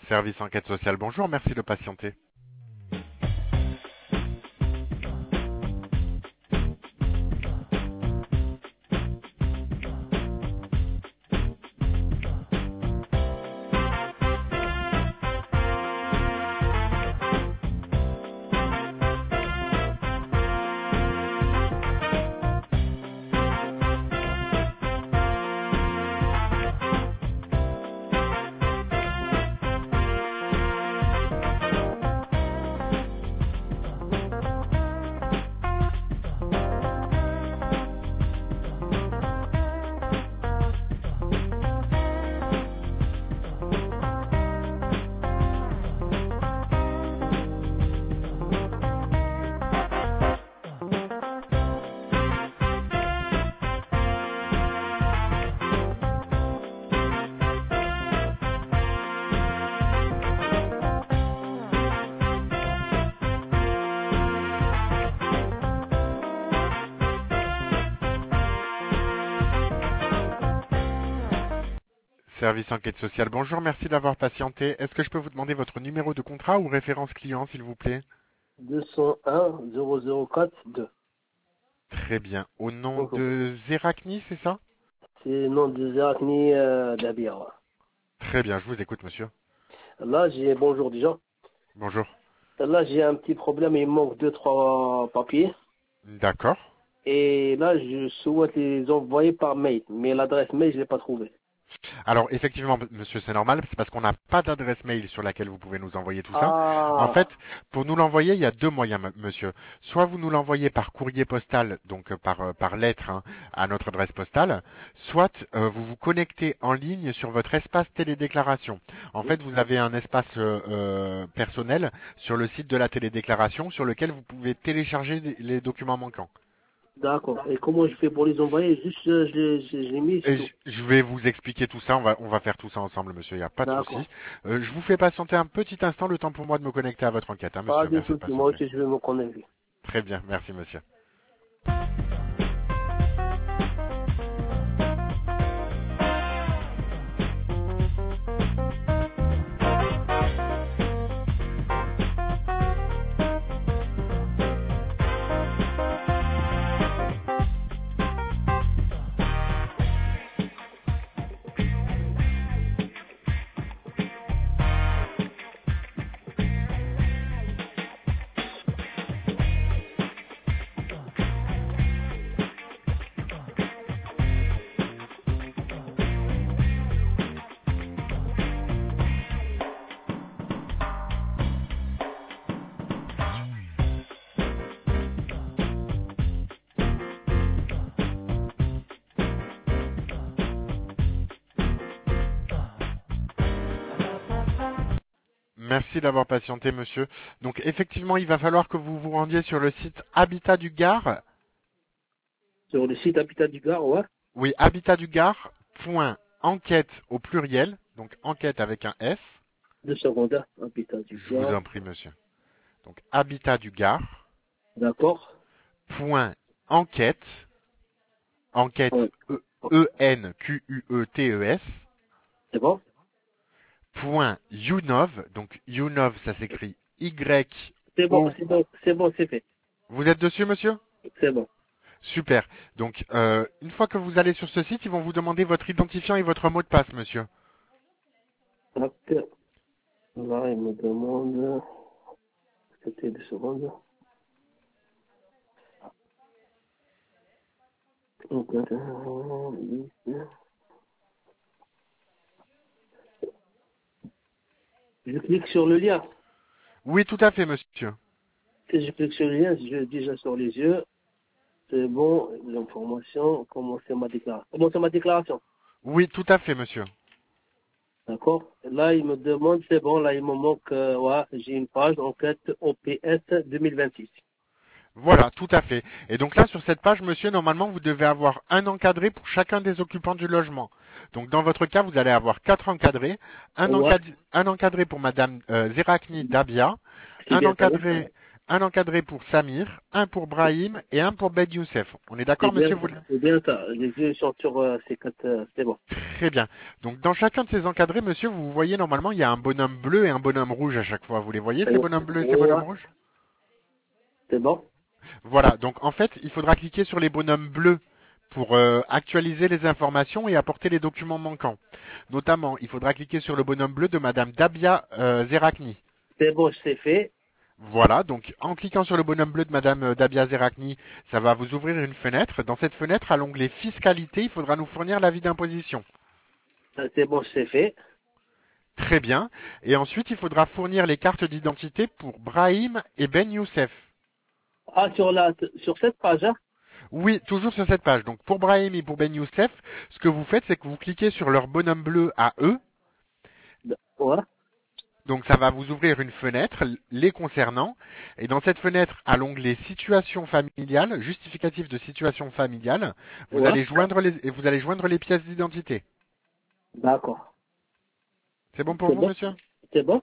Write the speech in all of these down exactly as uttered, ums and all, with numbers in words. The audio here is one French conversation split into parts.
Service enquête sociale, bonjour, merci de patienter. Service enquête sociale, bonjour, merci d'avoir patienté. Est-ce que je peux vous demander votre numéro de contrat ou référence client, s'il vous plaît? deux cent un zéro zéro quatre deux. Très bien. Au nom Bonjour. de Zeracni, c'est ça? C'est le nom de Zeracni euh, d'Abia. Très bien, je vous écoute, monsieur. Là, j'ai bonjour déjà. Bonjour. Là, j'ai un petit problème. Il me manque deux, trois papiers. D'accord. Et là, je souhaite les envoyer par mail. Mais l'adresse mail, je l'ai pas trouvée. Alors, effectivement, monsieur, c'est normal, c'est parce qu'on n'a pas d'adresse mail sur laquelle vous pouvez nous envoyer tout ça. En Ah, fait, pour nous l'envoyer, il y a deux moyens, m- monsieur. Soit vous nous l'envoyez par courrier postal, donc euh, par, euh, par lettre hein, à notre adresse postale, soit euh, vous vous connectez en ligne sur votre espace télédéclaration. En fait, vous avez un espace euh, euh, personnel sur le site de la télédéclaration sur lequel vous pouvez télécharger les les documents manquants. d'accord. Et comment je fais pour les envoyer? Juste, euh, je, je, je les mis, c'est Et tout. je je vais vous expliquer tout ça, on va, on va faire tout ça ensemble, monsieur, il n'y a pas de D'accord. souci. Euh, je vous fais patienter un petit instant, le temps pour moi de me connecter à votre enquête, hein, Pas monsieur, de merci de souci. Moi patienter. aussi, je vais me connecter. Très bien, merci, monsieur. Merci d'avoir patienté, monsieur. Donc, effectivement, il va falloir que vous vous rendiez sur le site Habitat du Gard. Sur le site Habitat du Gard, ouais. Oui, Habitat du Gard, point enquête au pluriel, donc enquête avec un S. Deux secondes. hein. Habitat du Je vous Gard. en prie, monsieur. Donc, Habitat du Gard, D'accord. point enquête, enquête Ouais. E- E-N-Q-U-E-T-E-S, C'est bon? point Younov, donc Younov, ça s'écrit C'est bon, Y-O. c'est bon, c'est bon, c'est fait. Vous êtes dessus, monsieur? C'est bon. Super. Donc, euh, une fois que vous allez sur ce site, ils vont vous demander votre identifiant et votre mot de passe, monsieur. Donc, là, il me demande, c'était deux secondes. Donc, euh, je clique sur le lien. Oui, tout à fait, monsieur. Si je clique sur le lien, je déjà sur les yeux. C'est bon, l'information, commencer ma déclaration. Commencer ma déclaration. Oui, tout à fait, monsieur. D'accord? Là, il me demande, c'est bon, là, il me manque, euh, ouais, j'ai une page enquête O P S deux mille vingt-six. Voilà, tout à fait. Et donc là, sur cette page, monsieur, normalement, vous devez avoir un encadré pour chacun des occupants du logement. Donc, dans votre cas, vous allez avoir quatre encadrés. Un, Ouais, encad- un encadré pour madame euh, Zeracni Dabia, c'est un bien ça. encadré, un encadré pour Samir, un pour Brahim et un pour Ben Youssef. On est C'est d'accord, bien, monsieur vous... c'est bien ça. Les yeux sont sur euh, ces quatre. euh, c'est bon. Très bien. Donc, dans chacun de ces encadrés, monsieur, vous voyez normalement, il y a un bonhomme bleu et un bonhomme rouge à chaque fois. Vous les voyez, ces Euh, bonhommes bleus et ces bonhommes ouais, rouges? c'est bon. Voilà. Donc, en fait, il faudra cliquer sur les bonhommes bleus pour euh, actualiser les informations et apporter les documents manquants. Notamment, il faudra cliquer sur le bonhomme bleu de madame Dabia euh, Zerakni. C'est bon, c'est fait. Voilà, donc en cliquant sur le bonhomme bleu de madame euh, Dabia Zerakni, ça va vous ouvrir une fenêtre. Dans cette fenêtre, à l'onglet Fiscalité, il faudra nous fournir l'avis d'imposition. Euh, C'est bon, c'est fait. Très bien. Et ensuite, il faudra fournir les cartes d'identité pour Brahim et Ben Youssef. Ah, sur la, sur cette page, hein? Oui, toujours sur cette page. Donc pour Brahim et pour Ben Youssef, ce que vous faites, c'est que vous cliquez sur leur bonhomme bleu à eux. Ouais. Donc ça va vous ouvrir une fenêtre les concernant. Et dans cette fenêtre, à l'onglet Situation familiale, justificatif de situation familiale, vous Ouais. allez joindre les, et vous allez joindre les pièces d'identité. D'accord. C'est bon pour C'est vous, bon. monsieur? C'est bon.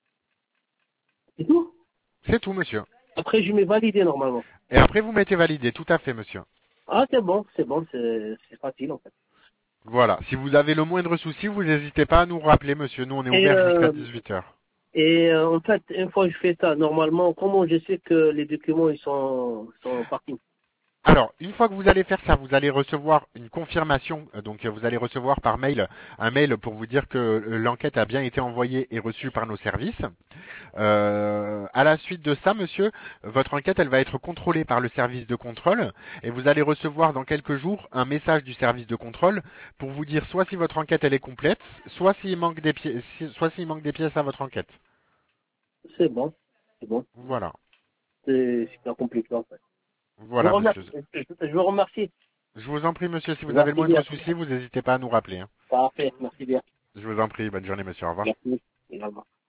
C'est tout. C'est tout, monsieur. Après, je mets validé normalement. Et après, vous mettez validé. Tout à fait, monsieur. Ah, c'est bon, c'est bon, c'est c'est facile en fait. Voilà. Si vous avez le moindre souci, vous n'hésitez pas à nous rappeler, monsieur. Nous, on est Et, ouvert jusqu'à euh, dix-huit heures. et euh, en fait, une fois que je fais ça, normalement, comment je sais que les documents ils sont, sont partis? Alors, une fois que vous allez faire ça, vous allez recevoir une confirmation. euh, Donc, euh, vous allez recevoir par mail un mail pour vous dire que euh, l'enquête a bien été envoyée et reçue par nos services. Euh, à la suite de ça, monsieur, votre enquête, elle va être contrôlée par le service de contrôle et vous allez recevoir dans quelques jours un message du service de contrôle pour vous dire soit si votre enquête elle est complète, soit s'il manque des pièces, soit s'il manque des pièces à votre enquête. C'est bon, c'est bon. Voilà, C'est super compliqué en fait. Je vous voilà, monsieur. remercie. Je, je vous remercie. Je vous en prie, monsieur, si vous avez le Merci moindre bien. souci, vous n'hésitez pas à nous rappeler, hein. Parfait. Merci bien. Je vous en prie, bonne journée, monsieur. Au revoir. Merci également.